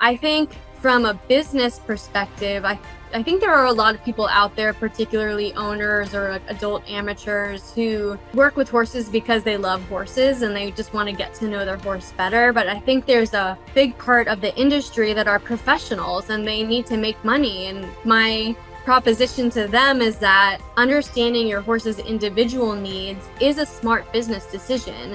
I think from a business perspective, I think there are a lot of people out there, particularly owners or adult amateurs, who work with horses because they love horses and they just want to get to know their horse better. But I think there's a big part of the industry that are professionals and they need to make money. And my proposition to them is that understanding your horse's individual needs is a smart business decision.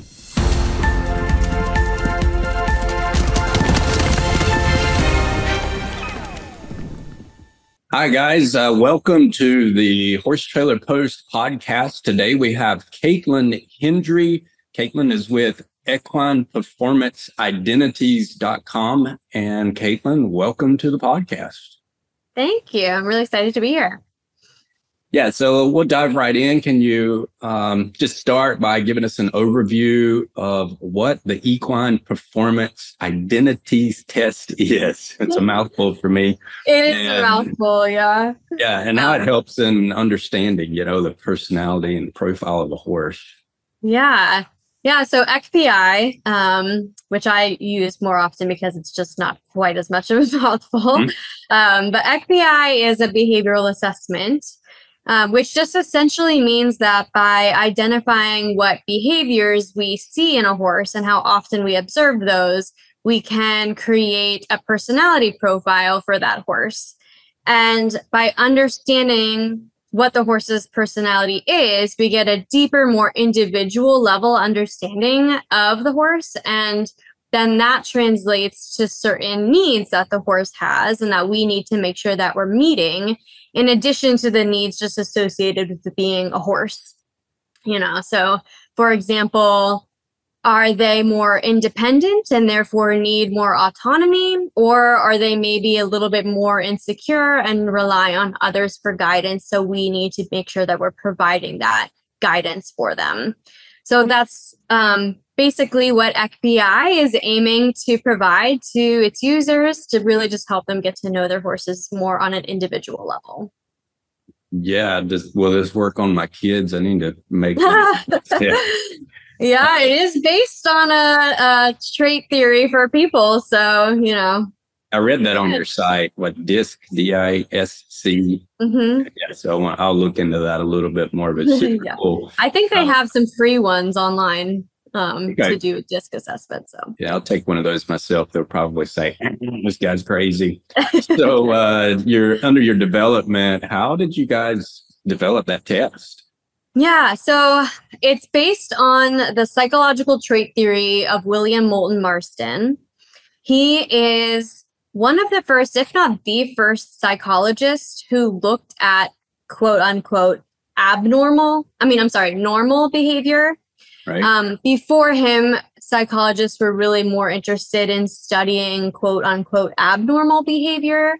Hi, guys. Welcome to the Horse Trailer Post podcast. Today we have Caitlin Hendry. Caitlin is with equineperformanceidentities.com. And Caitlin, welcome to the podcast. Thank you. I'm really excited to be here. Yeah, so we'll dive right in. Can you just start by giving us an overview of what the Equine Performance Identities Test is? It's a mouthful for me. It is a mouthful, yeah. Yeah, and how it helps in understanding, the personality and profile of a horse. Yeah. So EQPI, which I use more often because it's just not quite as much of a mouthful. But EQPI is a behavioral assessment. Which just essentially means that by identifying what behaviors we see in a horse and how often we observe those, we can create a personality profile for that horse. And by understanding what the horse's personality is, we get a deeper, more individual level understanding of the horse. And then that translates to certain needs that the horse has and that we need to make sure that we're meeting, in addition to the needs just associated with being a horse. So for example, are they more independent and therefore need more autonomy? Or are they maybe a little bit more insecure and rely on others for guidance? So we need to make sure that we're providing that guidance for them. So that's basically what EQPI is aiming to provide to its users to really just help them get to know their horses more on an individual level. Yeah, will this work on my kids? I need to make Yeah, it is based on a trait theory for people. So, I read that on your site, what DISC, D-I-S-C. Mm-hmm. Yeah, so I'll look into that a little bit more, but super cool. I think they have some free ones online to do a DISC assessment. So yeah, I'll take one of those myself. They'll probably say, this guy's crazy. So you're under your development. How did you guys develop that test? Yeah, so it's based on the psychological trait theory of William Moulton Marston. He is one of the first, if not the first, psychologist who looked at quote unquote normal behavior. Right. Before him, psychologists were really more interested in studying quote unquote abnormal behavior.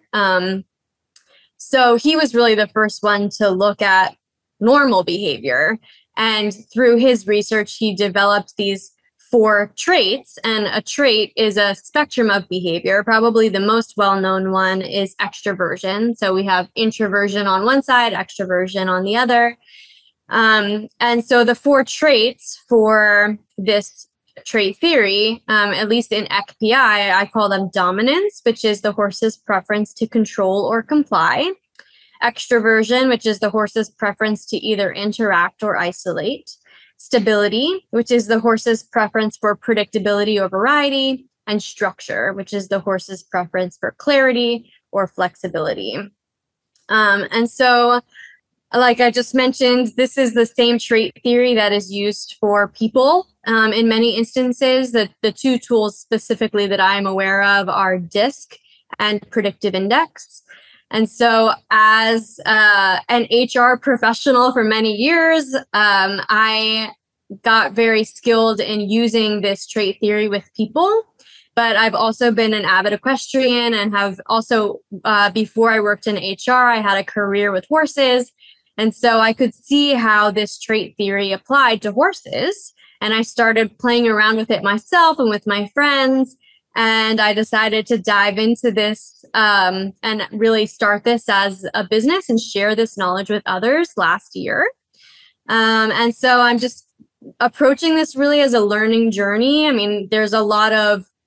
So he was really the first one to look at normal behavior. And through his research, he developed these 4 traits, and a trait is a spectrum of behavior. Probably the most well-known one is extroversion. So we have introversion on one side, extroversion on the other. And so the 4 traits for this trait theory, at least in EQPI, I call them dominance, which is the horse's preference to control or comply. Extroversion, which is the horse's preference to either interact or isolate. Stability, which is the horse's preference for predictability or variety. And structure, which is the horse's preference for clarity or flexibility. And so, like I just mentioned, this is the same trait theory that is used for people in many instances. The 2 tools specifically that I'm aware of are DISC and predictive index. And so as an HR professional for many years, I got very skilled in using this trait theory with people. But I've also been an avid equestrian and have also, before I worked in HR, I had a career with horses. And so I could see how this trait theory applied to horses. And I started playing around with it myself and with my friends. And I decided to dive into this and really start this as a business and share this knowledge with others last year. And so I'm just approaching this really as a learning journey. I mean, there's a lot of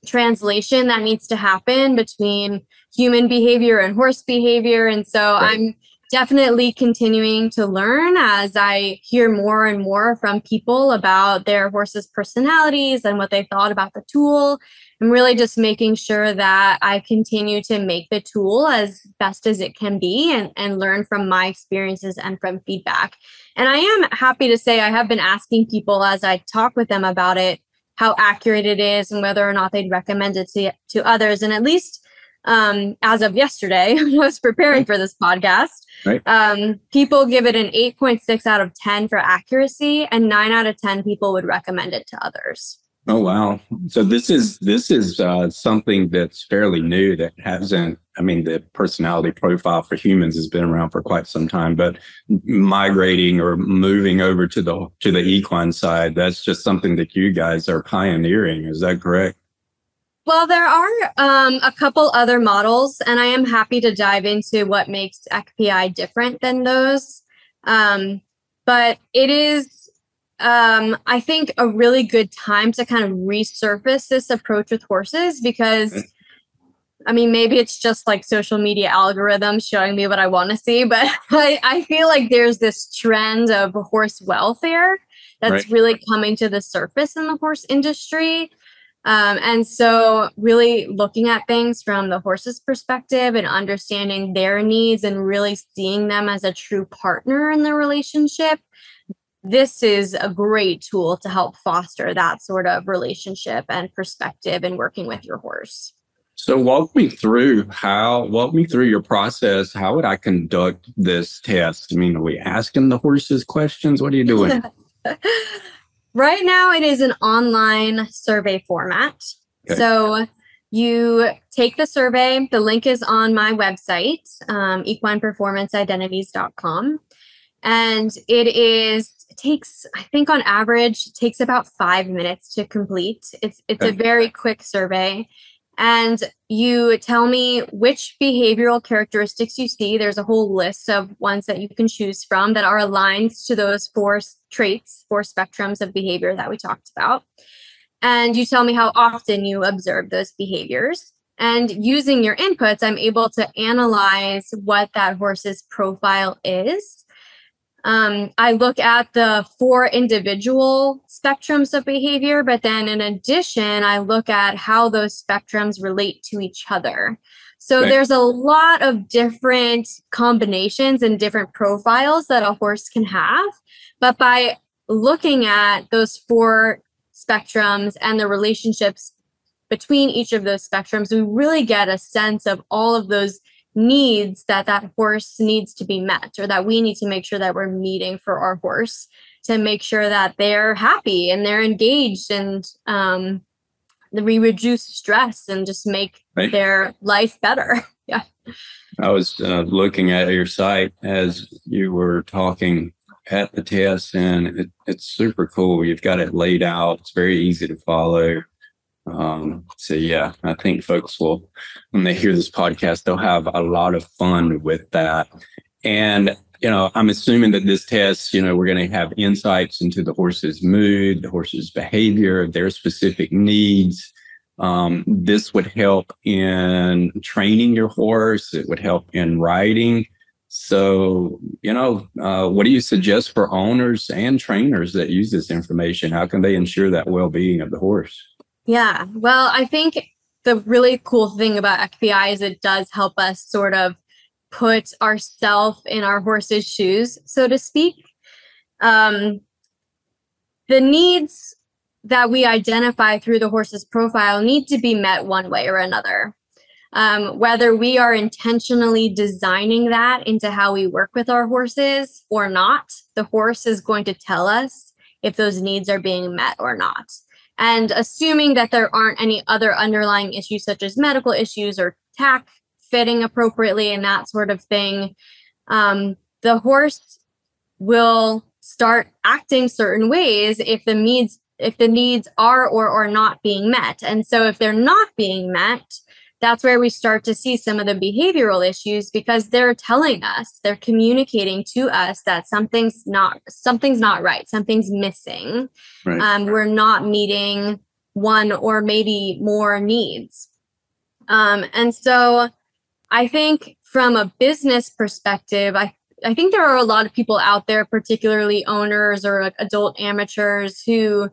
translation that needs to happen between human behavior and horse behavior. And so I'm definitely continuing to learn as I hear more and more from people about their horses' personalities and what they thought about the tool. I'm really just making sure that I continue to make the tool as best as it can be and learn from my experiences and from feedback. And I am happy to say I have been asking people as I talk with them about it, how accurate it is and whether or not they'd recommend it to others. And at least as of yesterday, when I was preparing for this podcast, people give it an 8.6 out of 10 for accuracy, and 9 out of 10 people would recommend it to others. Oh, wow. So this is something that's fairly new that hasn't, I mean, the personality profile for humans has been around for quite some time, but migrating or moving over to the equine side, that's just something that you guys are pioneering. Is that correct? Well, there are a couple other models, and I am happy to dive into what makes EQPI different than those. But it is, I think, a really good time to kind of resurface this approach with horses because, I mean, maybe it's just like social media algorithms showing me what I want to see, but I feel like there's this trend of horse welfare that's really coming to the surface in the horse industry. And so really looking at things from the horse's perspective and understanding their needs and really seeing them as a true partner in the relationship, this is a great tool to help foster that sort of relationship and perspective in working with your horse. So walk me through your process. How would I conduct this test? I mean, are we asking the horses questions? What are you doing? Right now, it is an online survey format. Okay. So you take the survey. The link is on my website, equineperformanceidentities.com. And it takes, I think on average, it takes about 5 minutes to complete. It's a very quick survey. And you tell me which behavioral characteristics you see. There's a whole list of ones that you can choose from that are aligned to those 4 traits, 4 spectrums of behavior that we talked about. And you tell me how often you observe those behaviors. And using your inputs, I'm able to analyze what that horse's profile is. I look at the 4 individual spectrums of behavior, but then in addition, I look at how those spectrums relate to each other. So there's a lot of different combinations and different profiles that a horse can have. But by looking at those 4 spectrums and the relationships between each of those spectrums, we really get a sense of all of those needs that horse needs to be met, or that we need to make sure that we're meeting for our horse to make sure that they're happy and they're engaged and we reduce stress and just make their life better. Yeah. I was looking at your site as you were talking at the test, and it's super cool. You've got it laid out. It's very easy to follow. So yeah, I think folks will, when they hear this podcast, they'll have a lot of fun with that. And, I'm assuming that this test, we're going to have insights into the horse's mood, the horse's behavior, their specific needs. This would help in training your horse. It would help in riding. So, what do you suggest for owners and trainers that use this information? How can they ensure that well-being of the horse? Yeah, well, I think the really cool thing about EQPI is it does help us sort of put ourselves in our horse's shoes, so to speak. The needs that we identify through the horse's profile need to be met one way or another. Whether we are intentionally designing that into how we work with our horses or not, the horse is going to tell us if those needs are being met or not. And assuming that there aren't any other underlying issues such as medical issues or tack fitting appropriately and that sort of thing, the horse will start acting certain ways if the needs are or are not being met. And so if they're not being met, that's where we start to see some of the behavioral issues, because they're telling us, they're communicating to us that something's not right, something's missing. We're not meeting one or maybe more needs. And so I think from a business perspective, I think there are a lot of people out there, particularly owners or like adult amateurs, who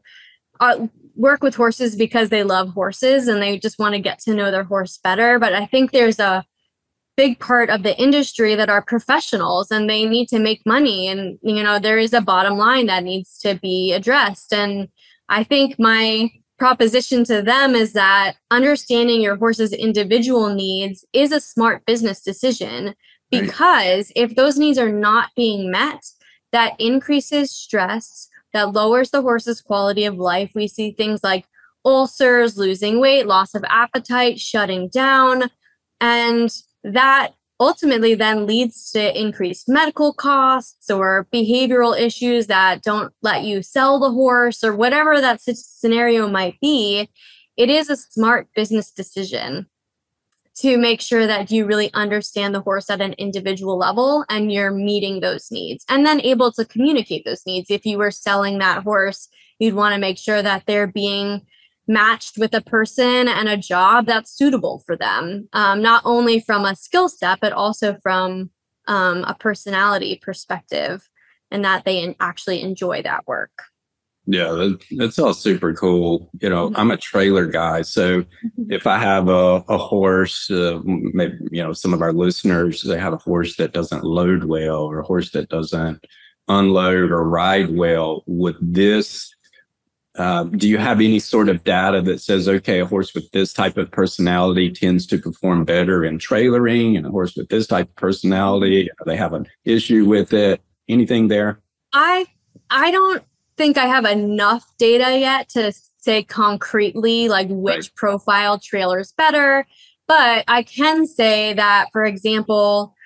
work with horses because they love horses and they just want to get to know their horse better. But I think there's a big part of the industry that are professionals and they need to make money. And, there is a bottom line that needs to be addressed. And I think my proposition to them is that understanding your horse's individual needs is a smart business decision, because if those needs are not being met, that increases stress, that lowers the horse's quality of life. We see things like ulcers, losing weight, loss of appetite, shutting down, and that ultimately then leads to increased medical costs or behavioral issues that don't let you sell the horse or whatever that scenario might be. It is a smart business decision to make sure that you really understand the horse at an individual level and you're meeting those needs and then able to communicate those needs. If you were selling that horse, you'd want to make sure that they're being matched with a person and a job that's suitable for them, not only from a skill set, but also from a personality perspective, and that they actually enjoy that work. Yeah, that's all super cool. I'm a trailer guy. So if I have a horse, maybe, some of our listeners, they have a horse that doesn't load well or a horse that doesn't unload or ride well, with this, do you have any sort of data that says, okay, a horse with this type of personality tends to perform better in trailering, and a horse with this type of personality, they have an issue with it? Anything there? I don't think I have enough data yet to say concretely like which profile trailer is better, but I can say that, for example,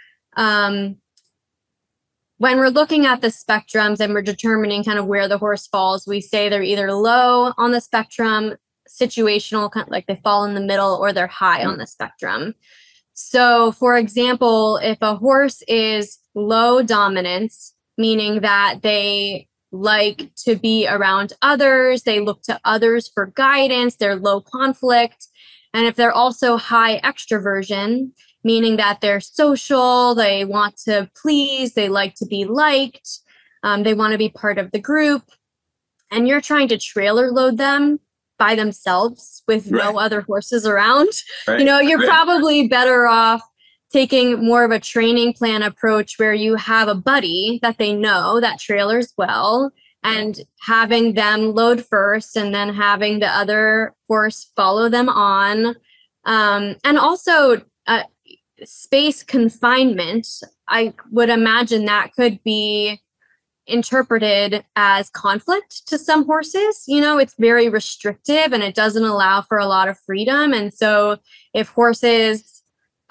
when we're looking at the spectrums and we're determining kind of where the horse falls, we say they're either low on the spectrum, situational, kind of like they fall in the middle, or they're high on the spectrum. So, for example, if a horse is low dominance, meaning that they like to be around others, they look to others for guidance, they're low conflict, and if they're also high extroversion, meaning that they're social, they want to please, they like to be liked, they want to be part of the group, and you're trying to trailer load them by themselves with no other horses around, you're probably better off taking more of a training plan approach where you have a buddy that they know that trailers well, and having them load first and then having the other horse follow them on. And also, space confinement, I would imagine that could be interpreted as conflict to some horses. It's very restrictive and it doesn't allow for a lot of freedom. And so if horses,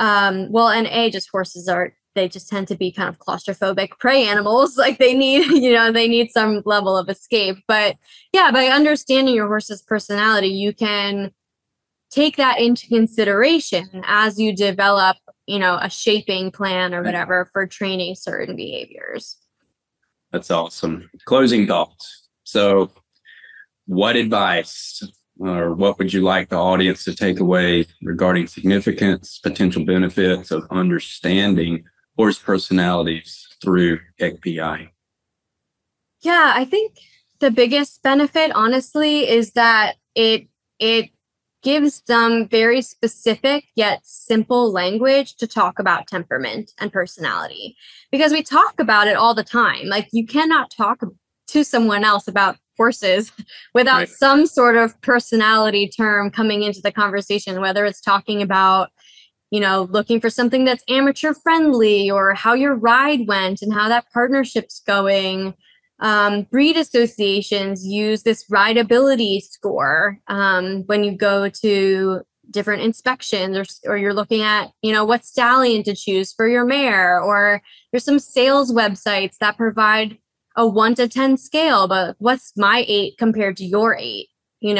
horses they just tend to be kind of claustrophobic prey animals. Like they need some level of escape. But yeah, by understanding your horse's personality, you can take that into consideration as you develop, a shaping plan or whatever for training certain behaviors. That's awesome. Closing thoughts. So what advice or what would you like the audience to take away regarding significance, potential benefits of understanding horse personalities through ECPI? Yeah, I think the biggest benefit, honestly, is that it gives them very specific yet simple language to talk about temperament and personality, because we talk about it all the time. Like you cannot talk to someone else about horses without some sort of personality term coming into the conversation, whether it's talking about, looking for something that's amateur friendly, or how your ride went and how that partnership's going. Breed associations use this rideability score when you go to different inspections, or you're looking at, what stallion to choose for your mare, or there's some sales websites that provide a 1 to 10 scale, but what's my 8 compared to your 8?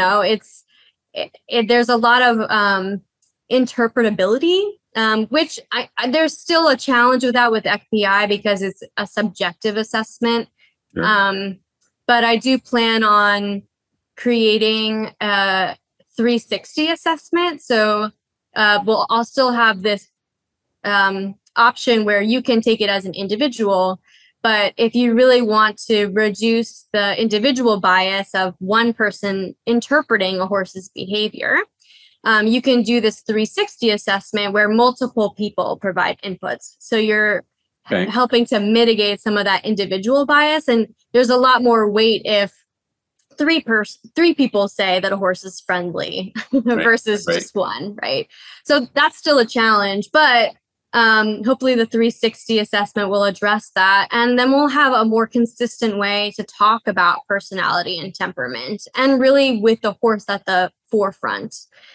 There's a lot of interpretability, which there's still a challenge with that with ECPI because it's a subjective assessment. Sure. But I do plan on creating a 360 assessment. So I'll still have this option where you can take it as an individual. But if you really want to reduce the individual bias of one person interpreting a horse's behavior, you can do this 360 assessment where multiple people provide inputs. So you're helping to mitigate some of that individual bias. And there's a lot more weight if three people say that a horse is friendly versus just one, right? So that's still a challenge, but hopefully the 360 assessment will address that. And then we'll have a more consistent way to talk about personality and temperament, and really with the horse at the forefront.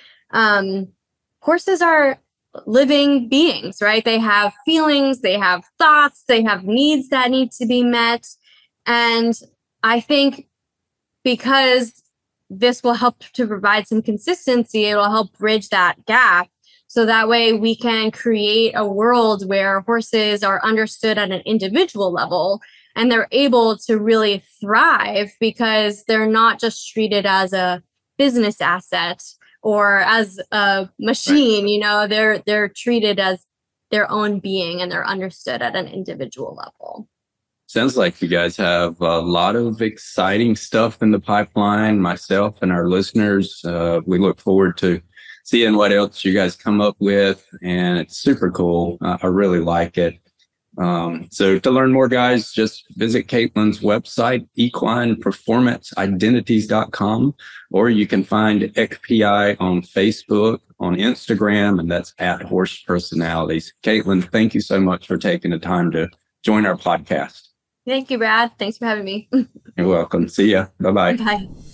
Horses are living beings, right? They have feelings, they have thoughts, they have needs that need to be met. And I think because this will help to provide some consistency, it will help bridge that gap. So that way we can create a world where horses are understood at an individual level and they're able to really thrive because they're not just treated as a business asset or as a machine. You know, they're treated as their own being and they're understood at an individual level. Sounds like you guys have a lot of exciting stuff in the pipeline. Myself and our listeners, we look forward to seeing what else you guys come up with, and it's super cool. I really like it. So to learn more, guys, just visit Caitlin's website, equineperformanceidentities.com, or you can find EQPI on Facebook, on Instagram, and that's @horsepersonalities. Caitlin, thank you so much for taking the time to join our podcast. Thank you, Brad. Thanks for having me. You're welcome. See ya. Bye-bye. Bye.